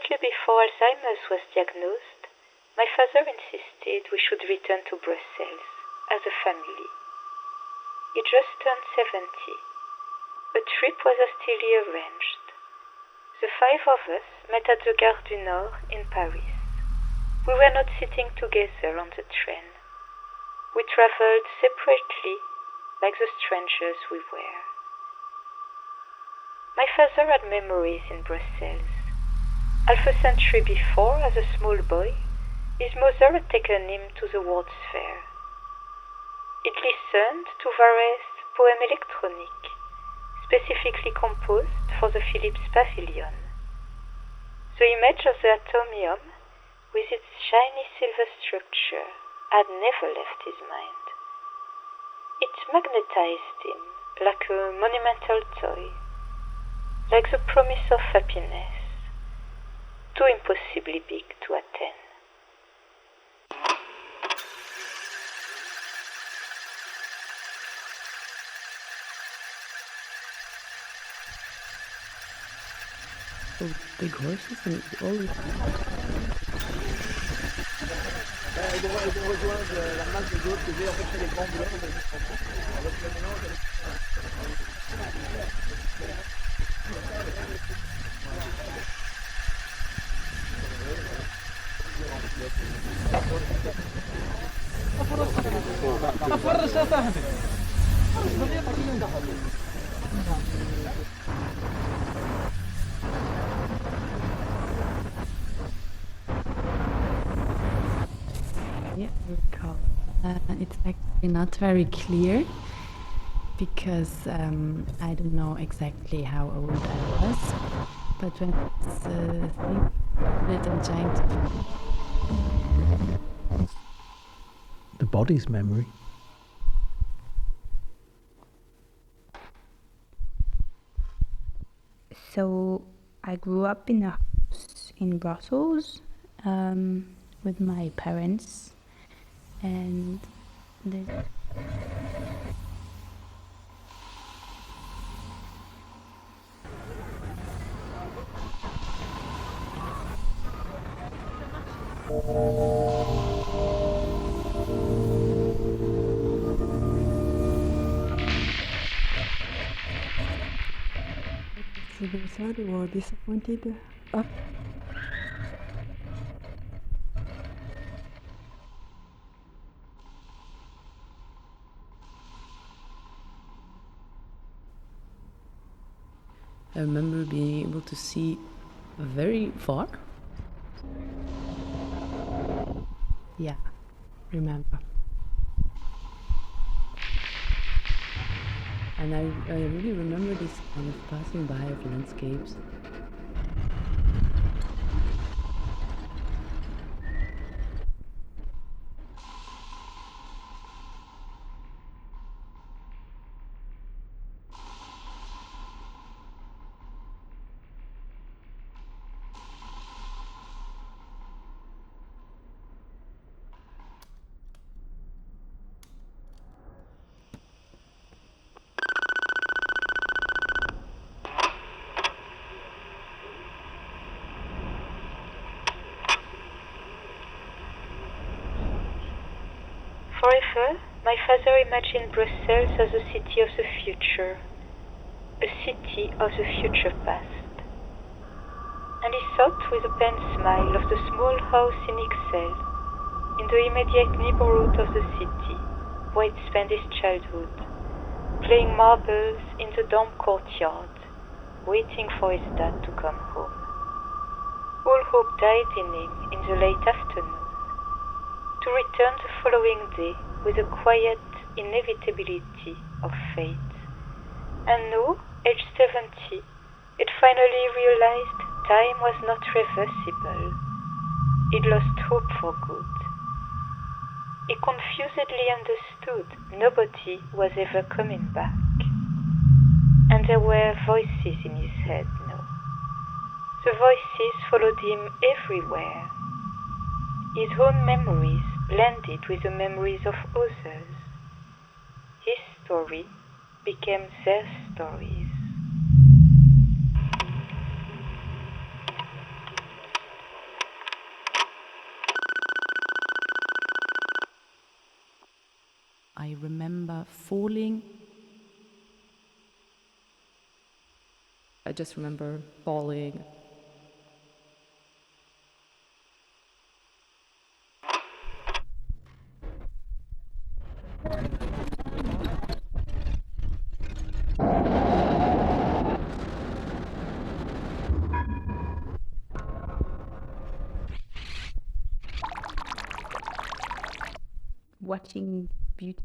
Shortly before Alzheimer's was diagnosed, my father insisted we should return to Brussels as a family. He just turned 70. A trip was hastily arranged. The 5 of us met at the Gare du Nord in Paris. We were not sitting together on the train. We traveled separately like the strangers we were. My father had memories in Brussels. Half a century before, as a small boy, his mother had taken him to the World's Fair. It listened to various poèmes électroniques, specifically composed for the Philips Pavilion. The image of the atomium, with its shiny silver structure, had never left his mind. It magnetized him like a monumental toy, like the promise of happiness, too impossibly big to attain. So big horses and all this. فرش يا صاحبي. Yeah, I recall. It's actually not very clear because I don't know exactly how old I was, but when I was thinking and trying to. The body's memory. So I grew up in a house in Brussels with my parents, and the Either sad or disappointed. Oh. I remember being able to see very far. Yeah, remember. And I really remember this kind of passing by of landscapes. Forever, my father imagined Brussels as a city of the future, a city of the future past. And he thought with a pained smile of the small house in Ixelles, in the immediate neighborhood of the city, where he spent his childhood, playing marbles in the dorm courtyard, waiting for his dad to come home. All hope died in him in the late afternoon, to return the following day with a quiet inevitability of fate. And now, age 70, it finally realized time was not reversible. It lost hope for good. He confusedly understood nobody was ever coming back. And there were voices in his head now. The voices followed him everywhere. His own memories blended with the memories of others. His story became their stories. I remember falling. I just remember falling. Watching beauty.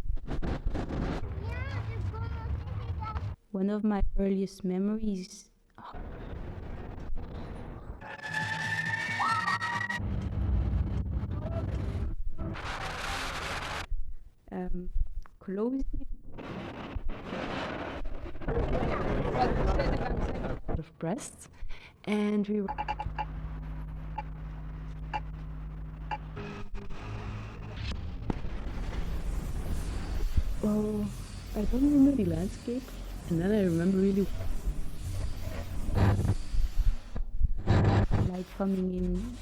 One of my earliest memories. Closing Of breasts, and we were I don't remember the landscape, and then I remember really light coming in.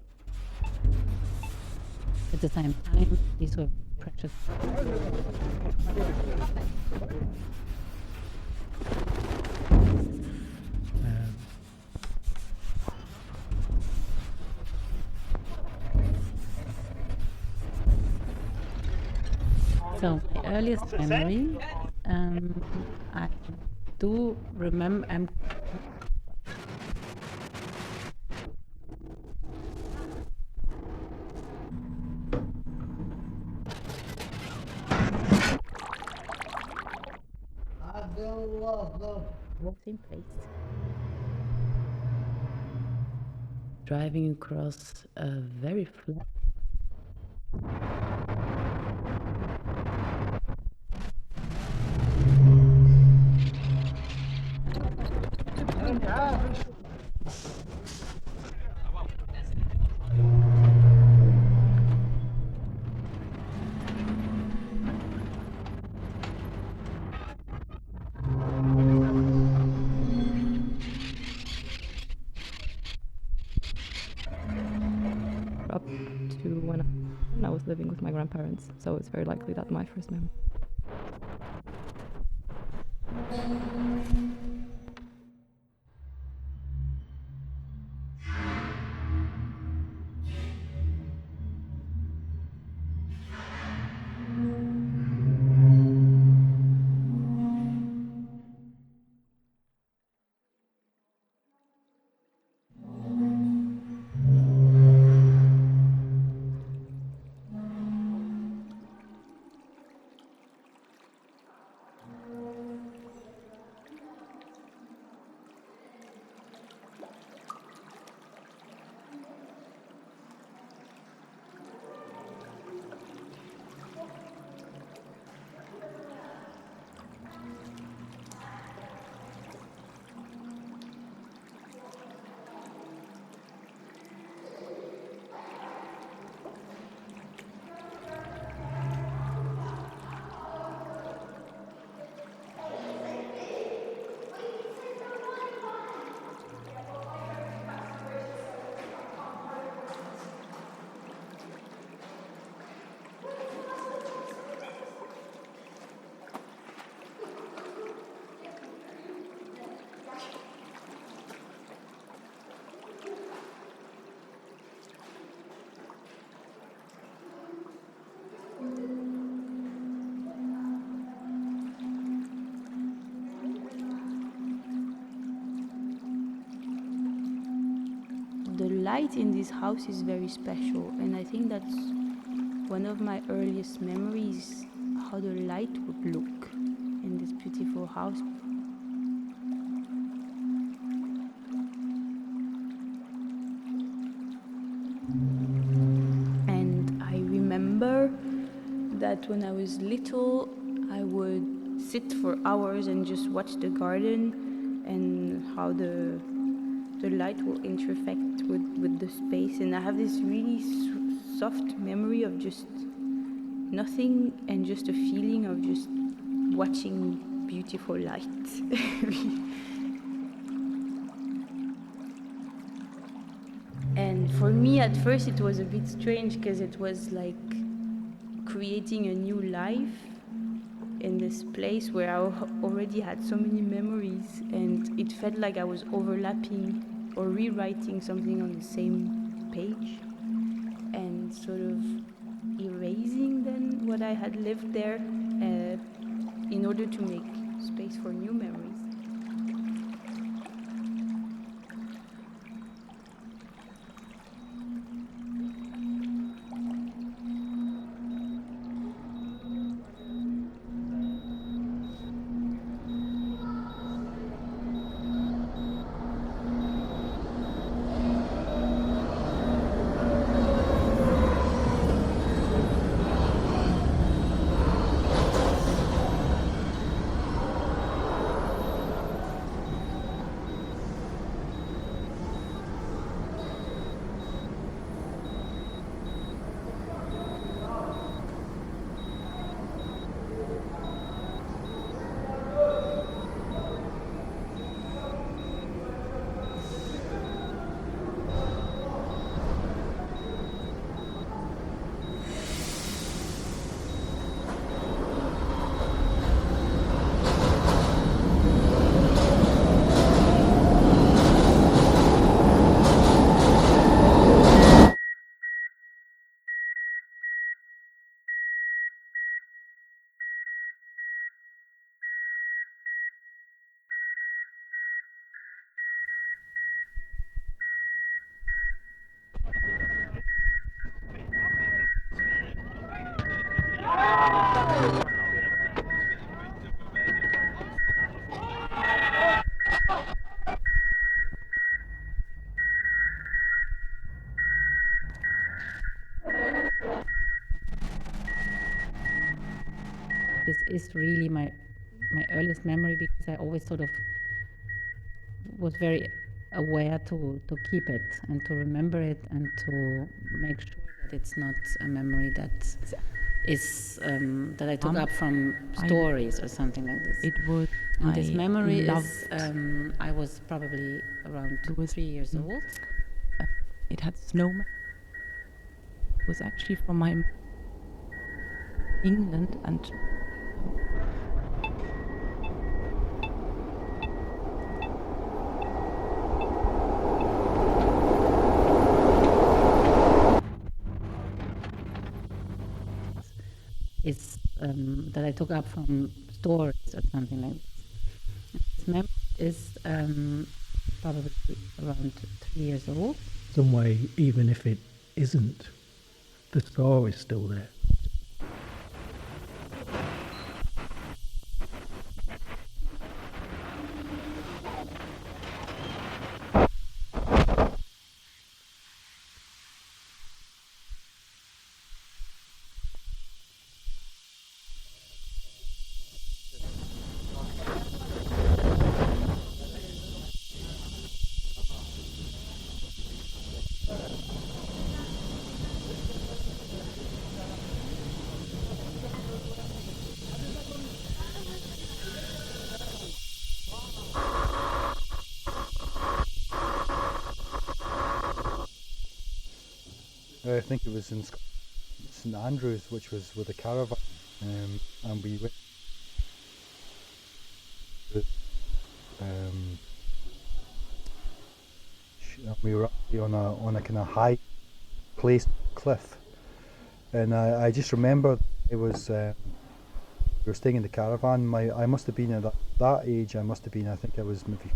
at the same time. These were precious. So my earliest memory, I do remember. Same place. Driving across a very flat. Up to when I was living with my grandparents, so it's very likely that my first memory. The light in this house is very special, and I think that's one of my earliest memories, how the light would look in this beautiful house. And I remember that when I was little, I would sit for hours and just watch the garden and how the light will interact with the space. And I have this really soft memory of just nothing and just a feeling of just watching beautiful light. And for me at first it was a bit strange because it was like creating a new life, in this place where I already had so many memories, and it felt like I was overlapping or rewriting something on the same page, and sort of erasing then what I had lived there in order to make space for new memories. This is really my earliest memory, because I always sort of was very aware to keep it and to remember it and to make sure that it's not a memory that is that I took up from stories or something like this. It was And this memory is loved. I was probably around 3 years old. It had snowman. It was actually from my England, and is that I took up from stories or something like this. This memory is probably around 3 years old. Some way, even if it isn't, the scar is still there. I think it was in St Andrews, which was with a caravan, and we went. We were actually on a kind of high place cliff, and I just remember it was we were staying in the caravan. I must have been at that age. I think I was maybe.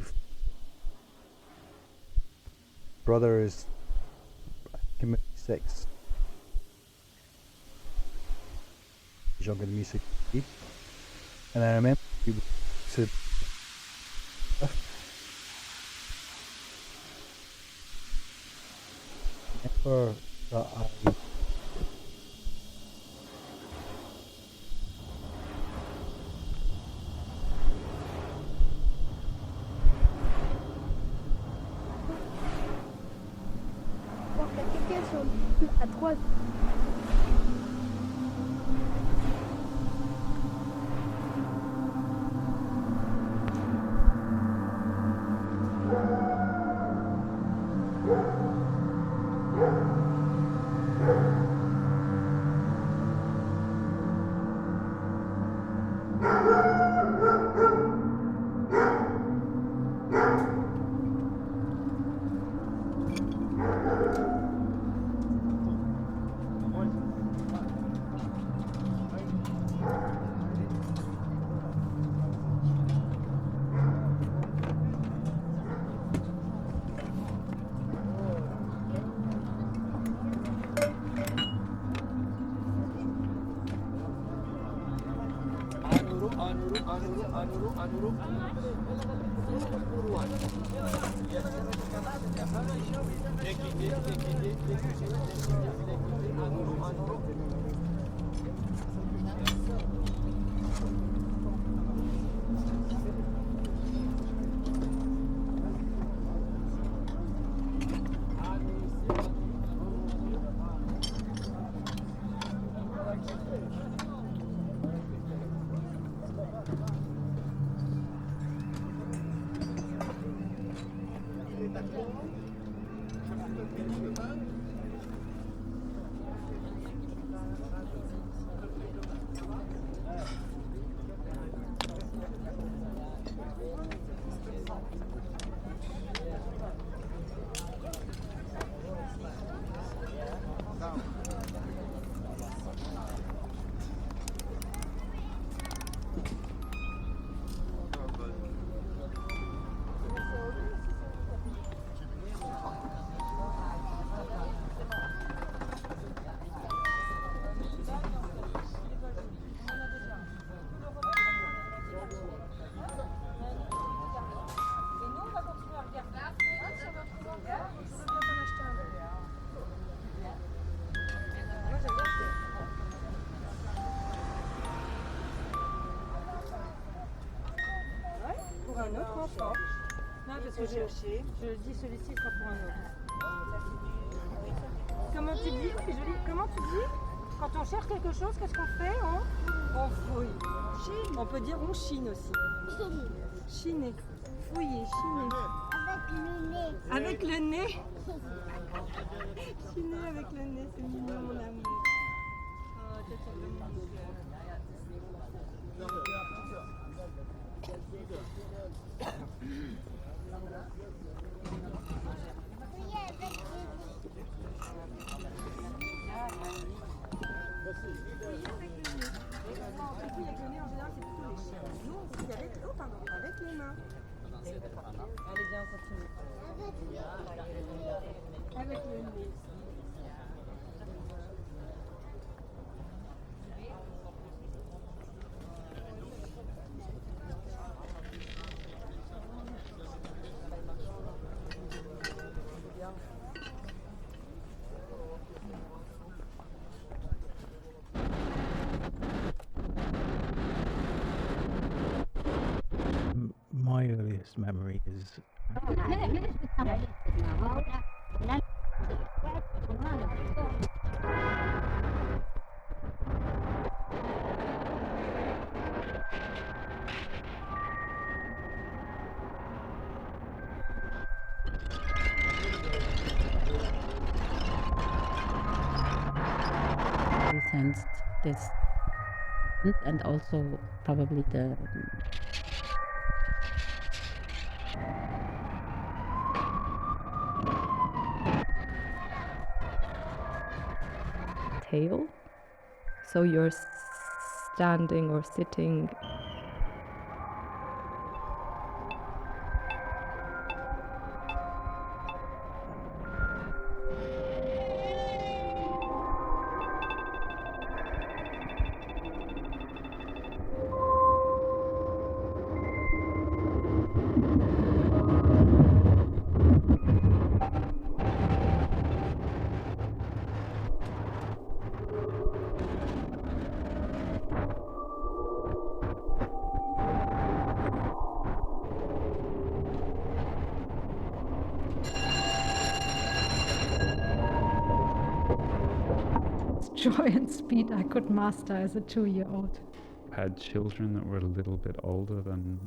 Brother is maybe 6. He's younger than me, 6. And I remember we went to remember that I à 3. Pour un autre enfant. Non, parce que je dis celui-ci sera pour un autre. Comment tu dis? C'est joli. Comment tu dis? Quand on cherche quelque chose, qu'est-ce qu'on fait? On fouille. Chine. On peut dire on chine aussi. Chiner. Fouiller, chiner. Avec le nez. Chiner avec le nez, c'est mignon mon amour. Oh, t'es tellement mon cœur. Avec les mains. Allez, viens, on continue. Avec le nez. My earliest memory is We sensed this, and also probably the tail. So you're standing or sitting joy and speed I could master as a 2-year-old. Had children that were a little bit older than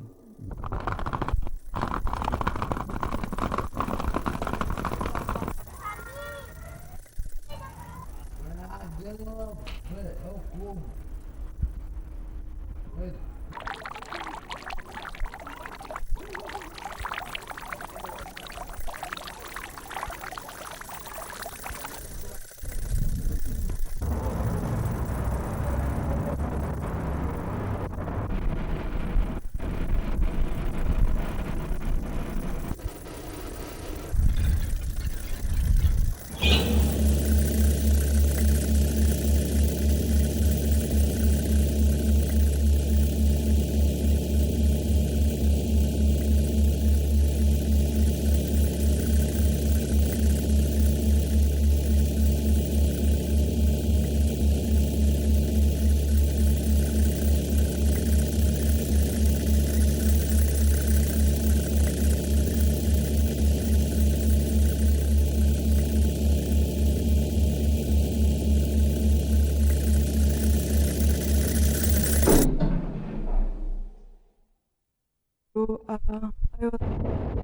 So I was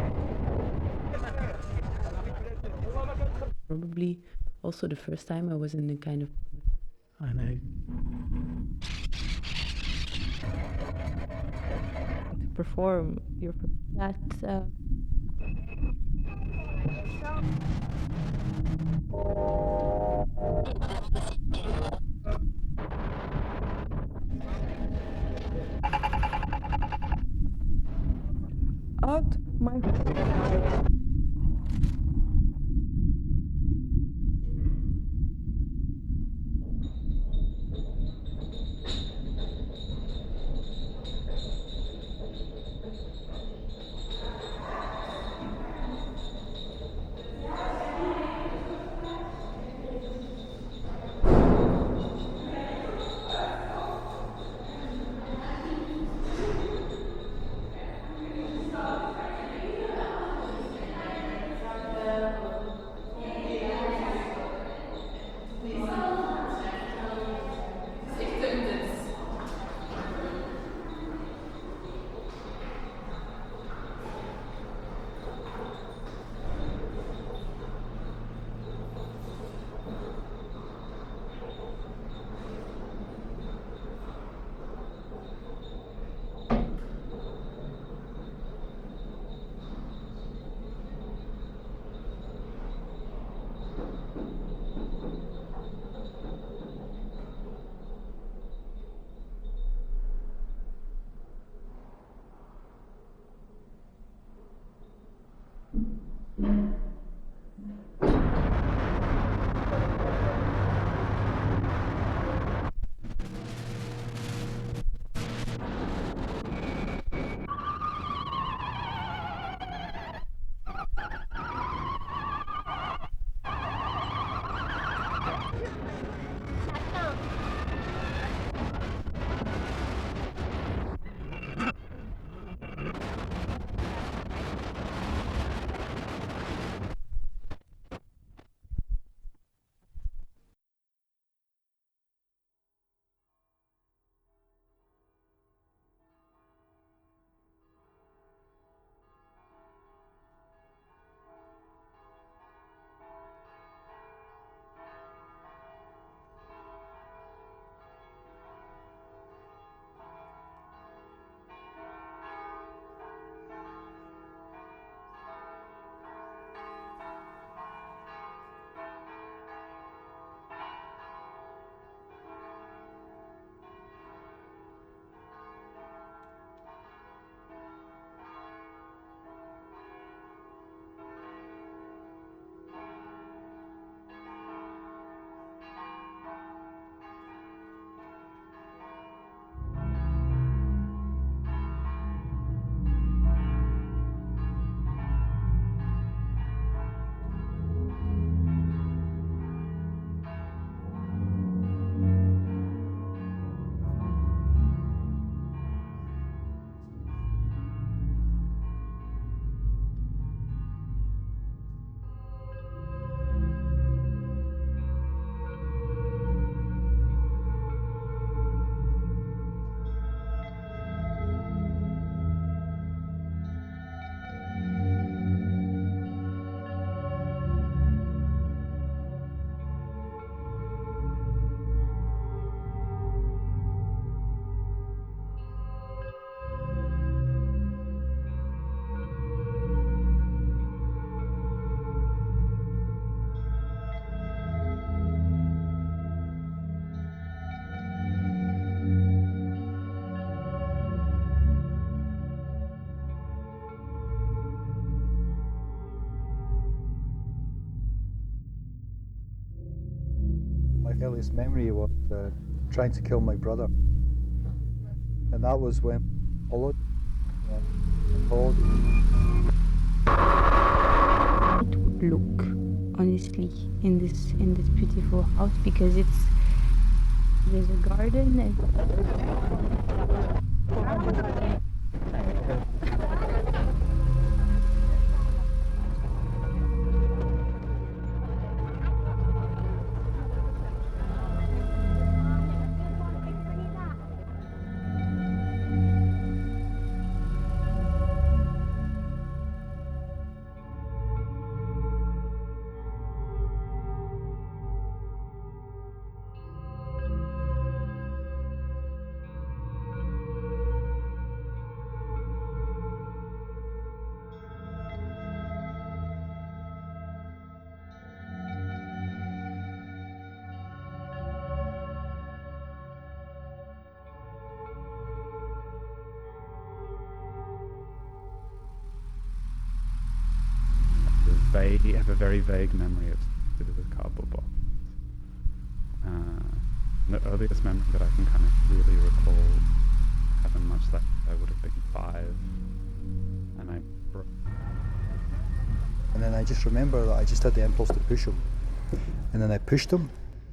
probably also the first time I was in a kind of. I know. To perform your that out my earliest memory was trying to kill my brother, and that was when followed. It would look honestly in this beautiful house, because there's a garden and have a very vague memory of to do with cardboard box. The earliest memory that I can kind of really recall having much like I would have been 5, and I broke. And then I just remember that I just had the impulse to push him, and then I pushed him.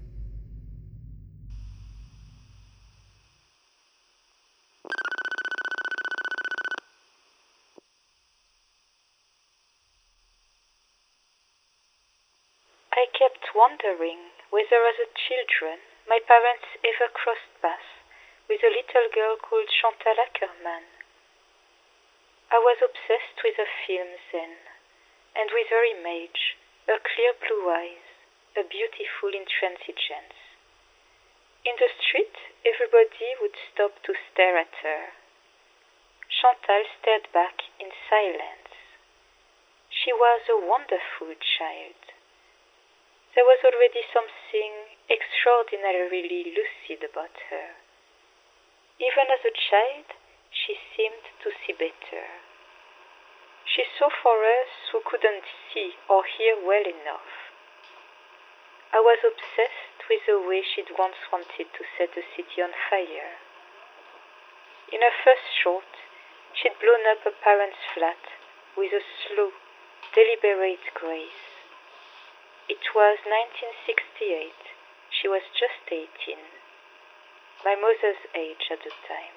I kept wondering whether as a children my parents ever crossed paths with a little girl called Chantal Ackerman. I was obsessed with her films then, and with her image, her clear blue eyes, a beautiful intransigence. In the street, everybody would stop to stare at her. Chantal stared back in silence. She was a wonderful child. There was already something extraordinarily lucid about her. Even as a child, she seemed to see better. She saw for us who couldn't see or hear well enough. I was obsessed with the way she'd once wanted to set a city on fire. In her first short, she'd blown up her parents' flat with a slow, deliberate grace. It was 1968. She was just 18. My mother's age at the time.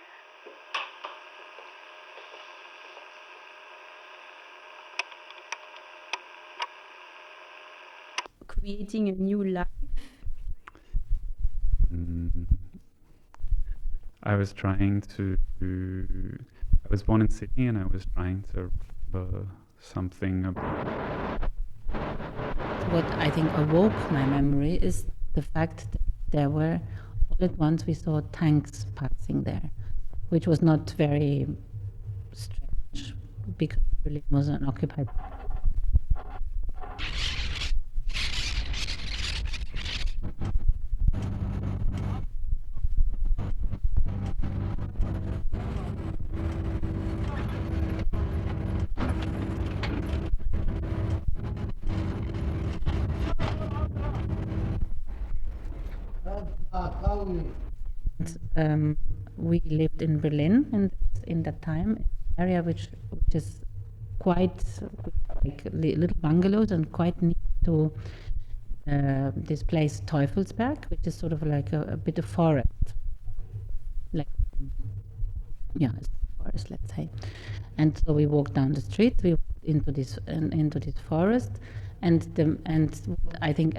Creating a new life. I was trying to. I was born in Sydney, and I was trying to remember something about. What I think awoke my memory is the fact that there were, all at once we saw tanks passing there, which was not very strange because Berlin was an occupied. We lived in Berlin in that time, an area which is quite like little bungalows and quite near to this place Teufelsberg, which is sort of like a bit of forest, like it's a forest, let's say. And so we walked down the street, we walked into this forest, and what I think.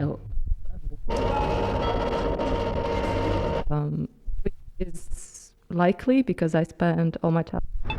Which is likely because I spent all my time.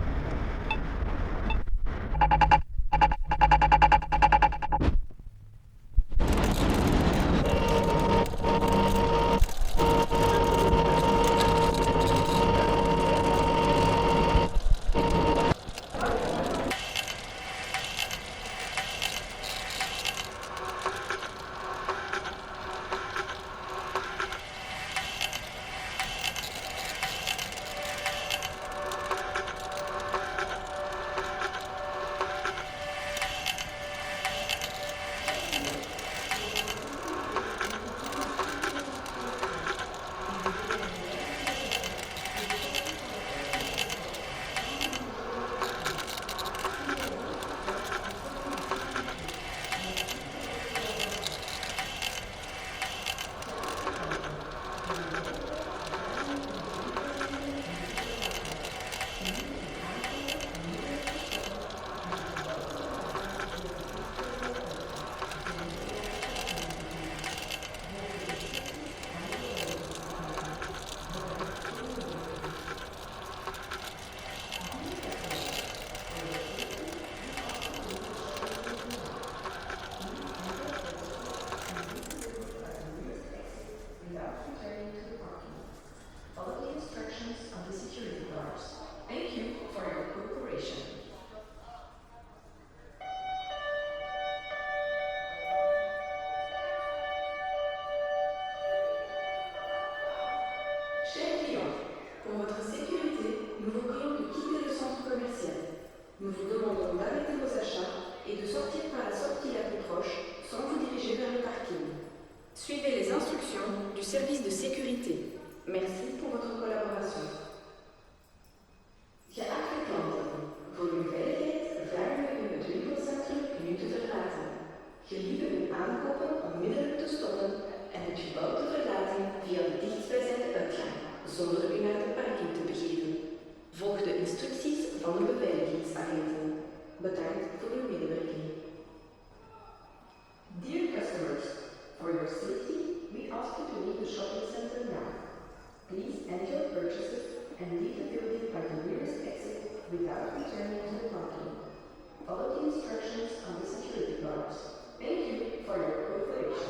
Chers clients, pour votre sécurité, nous vous prions de quitter le centre commercial. Nous vous demandons d'arrêter vos achats et de sortir par la sortie la plus proche sans vous diriger vers le parking. Suivez les instructions du service de sécurité. Merci pour votre collaboration. Geachte klanten, voor uw veiligheid vragen we u het winkelcentrum nu te verlaten. Gelieve uw aankopen onmiddellijk te stoppen en het gebouw te verlaten via de dichtstbijzijnde uitgang, zonder u naar de parking te begeven. Volg de instructies van de beveiligingsagenten. Bedankt voor uw medewerking. Dear customers, for your safety, we ask you to leave the shopping center now. Please end your purchases and leave the building by the nearest exit without returning to the parking. Follow the instructions on the security guards. Thank you for your cooperation.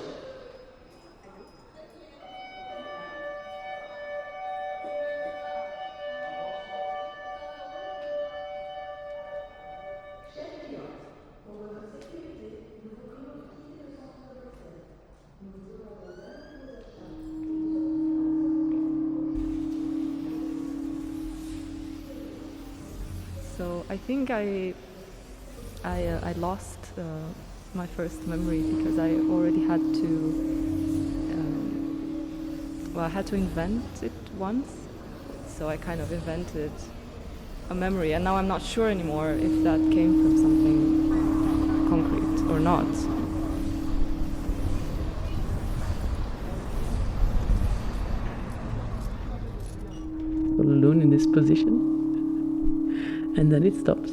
So I think I lost my first memory because I already had to I had to invent it once. So I kind of invented a memory, and now I'm not sure anymore if that came from something concrete or not. All alone in this position. And then it stops.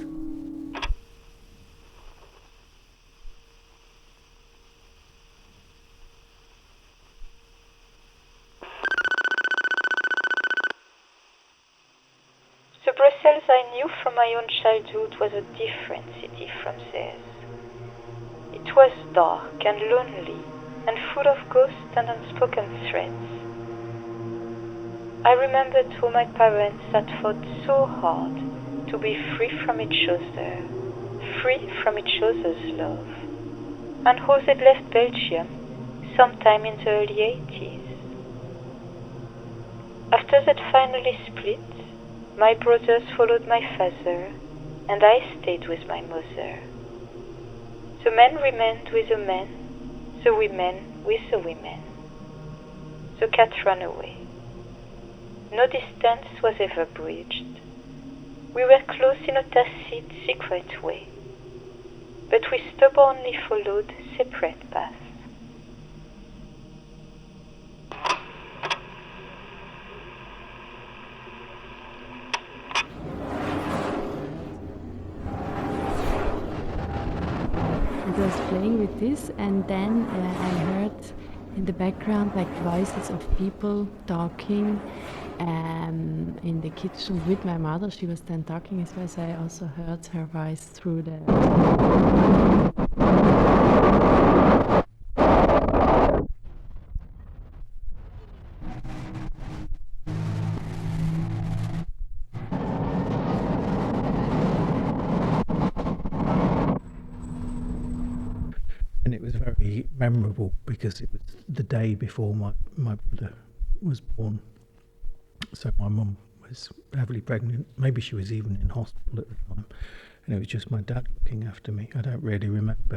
The Brussels I knew from my own childhood was a different city from theirs. It was dark and lonely and full of ghosts and unspoken threats. I remembered how my parents had fought so hard to be free from each other, free from each other's love, and how they'd left Belgium sometime in the early 80s. After they'd finally split, my brothers followed my father, and I stayed with my mother. The men remained with the men, the women with the women. The cat ran away. No distance was ever bridged. We were close in a tacit, secret way, but we stubbornly followed separate paths. I was playing with this, and then I heard in the background like voices of people talking in the kitchen with my mother. She was then talking as well, so I also heard her voice through the... And it was very memorable because it was the day before my brother was born. So my mum was heavily pregnant. Maybe she was even in hospital at the time. And it was just my dad looking after me. I don't really remember.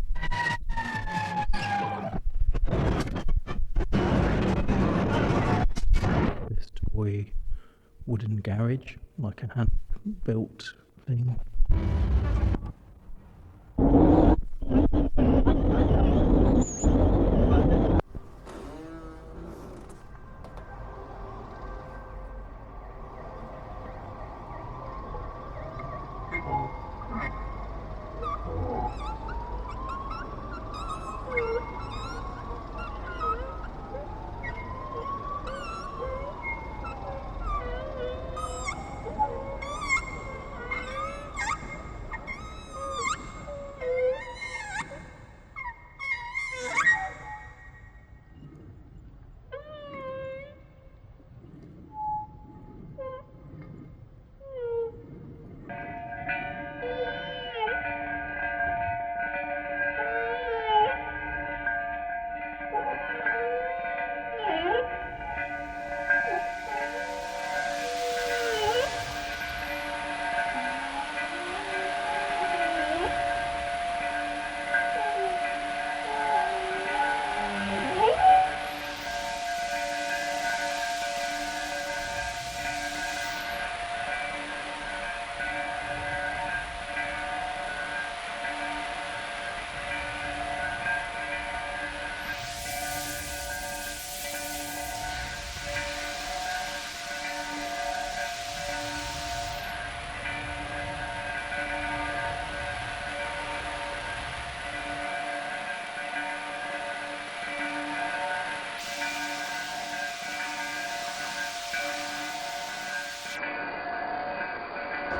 This toy wooden garage, like a hand-built thing.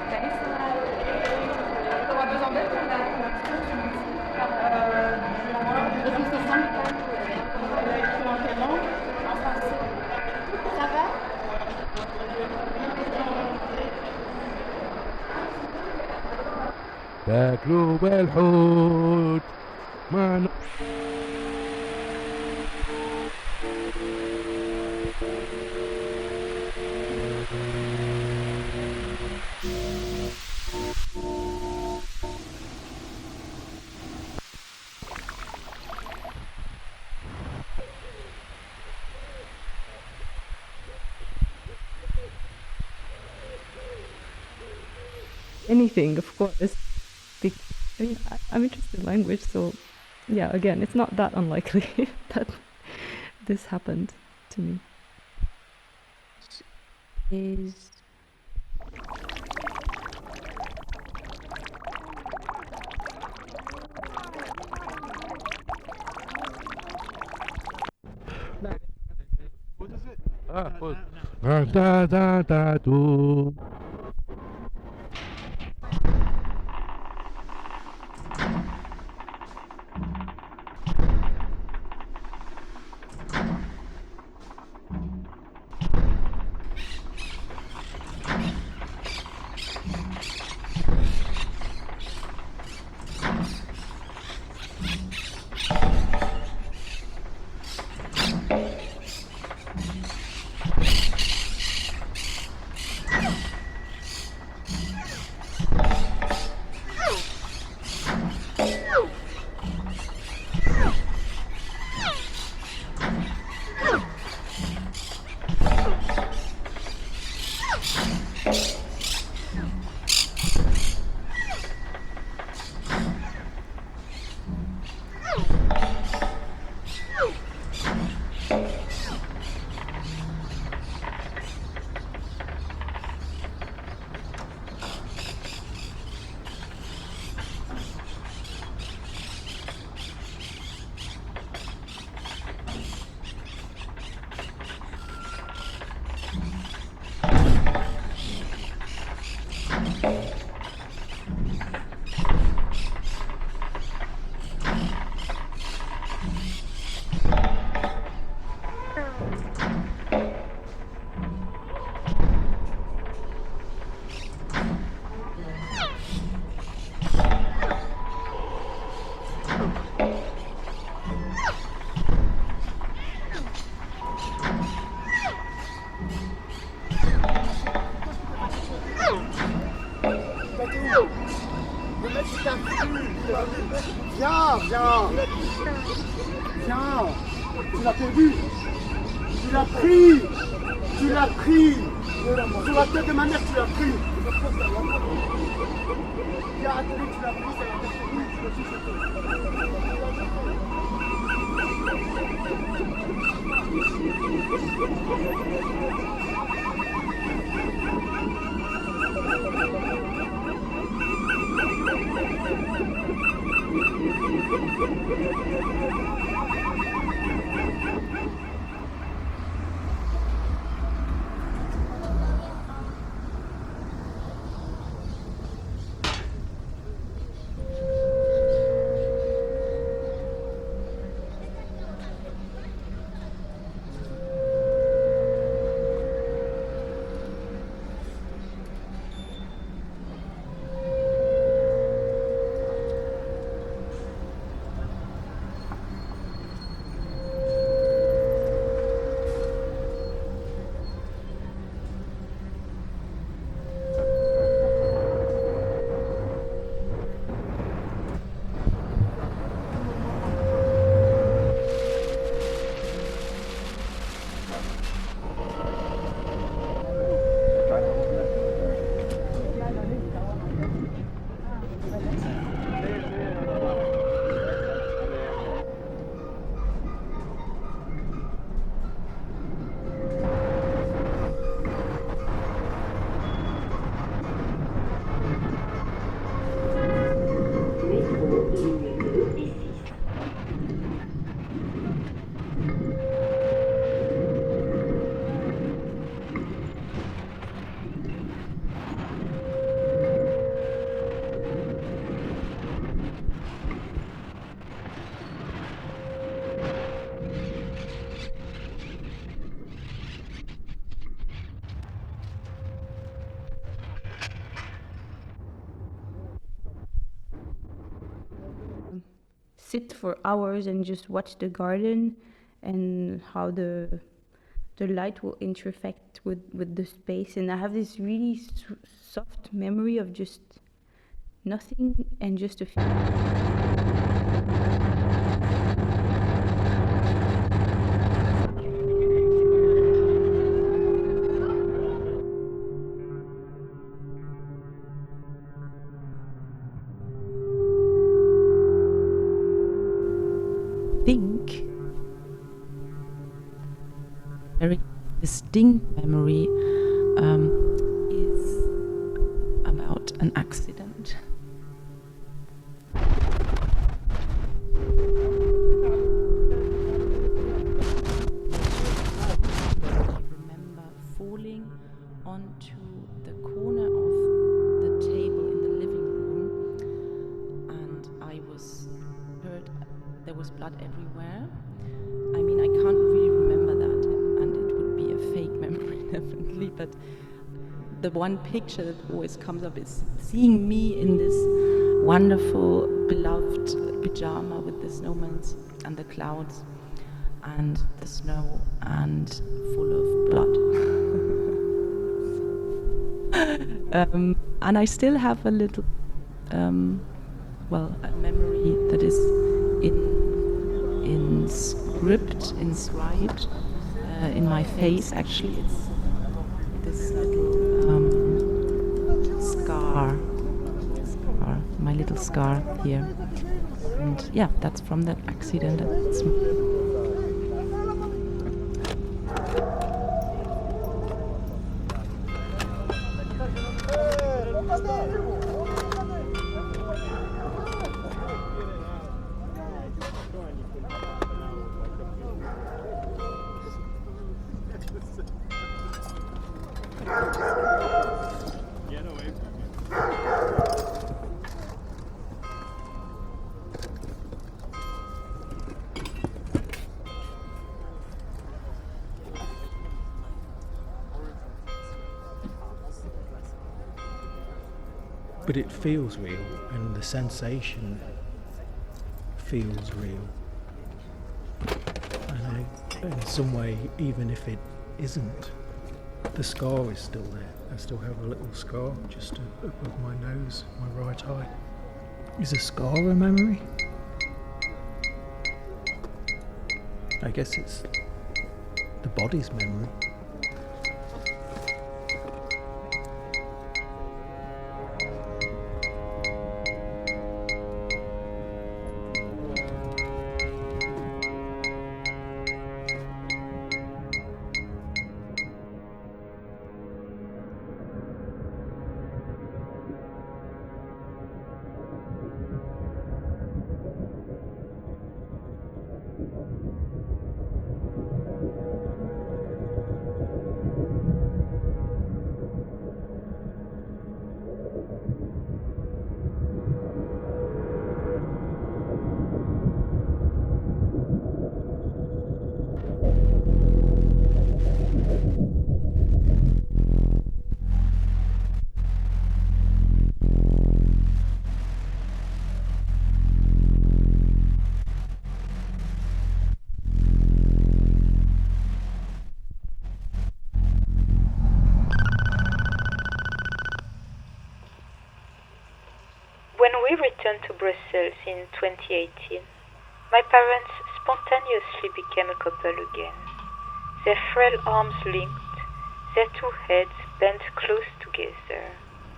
تاكلوا بالحوت معنا. Anything, of course. I mean, I'm interested in language, so yeah, again, it's not that unlikely that this happened to me. Is Da da da do. Viens, viens. Viens. Tu l'as perdu. Tu l'as pris. Tu l'as pris. Sur la tête de ma mère, tu l'as pris. Viens, attendez, tu l'as pris. sit for hours and just watch the garden and how the light will interact with the space. And I have this really soft memory of just nothing and just a think very distinct memory is about an accident. I remember falling onto the corner of the table in the living room, and I was hurt. There was blood everywhere. I mean, I can't really remember that, and it would be a fake memory, definitely, but the one picture that always comes up is seeing me in this wonderful, beloved pyjama with the snowmans and the clouds and the snow and full of blood. And I still have a little, a memory that is inscribed in my face. Actually, it's this little scar, my little scar here. And yeah, that's from that accident. That's but it feels real, and the sensation feels real. And in some way, even if it isn't, the scar is still there. I still have a little scar just above my nose, my right eye. Is a scar a memory? I guess it's the body's memory. When we returned to Brussels in 2018, my parents spontaneously became a couple again. Their frail arms linked, their two heads bent close together.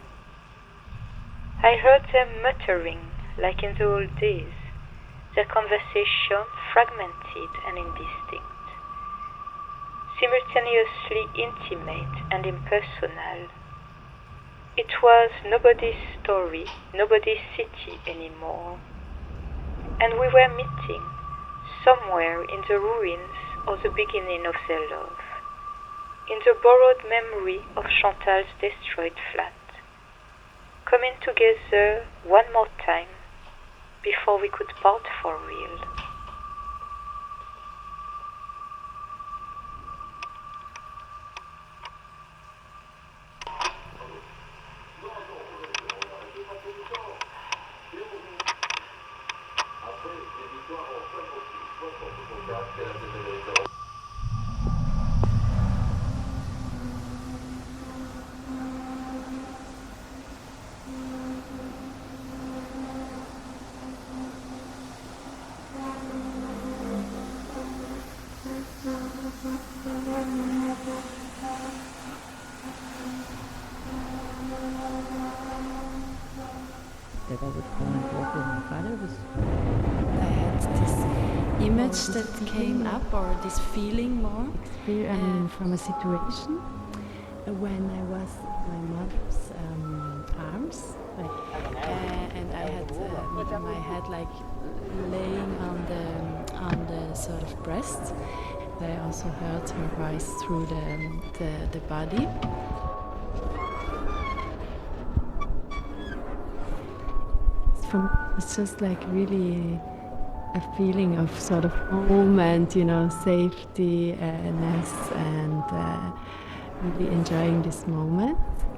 I heard them muttering like in the old days, their conversation fragmented and indistinct, simultaneously intimate and impersonal. It was nobody's story, nobody's city anymore. And we were meeting somewhere in the ruins of the beginning of their love, in the borrowed memory of Chantal's destroyed flat, coming together one more time before we could part for real. that I would go and walk with my father. Was I had this image that came up, or this feeling more, from a situation when I was in my mother's arms, and I had my head like laying on the sort of breast. I also heard her voice through the body. It's just like really a feeling of sort of home and, you know, safety, and really enjoying this moment.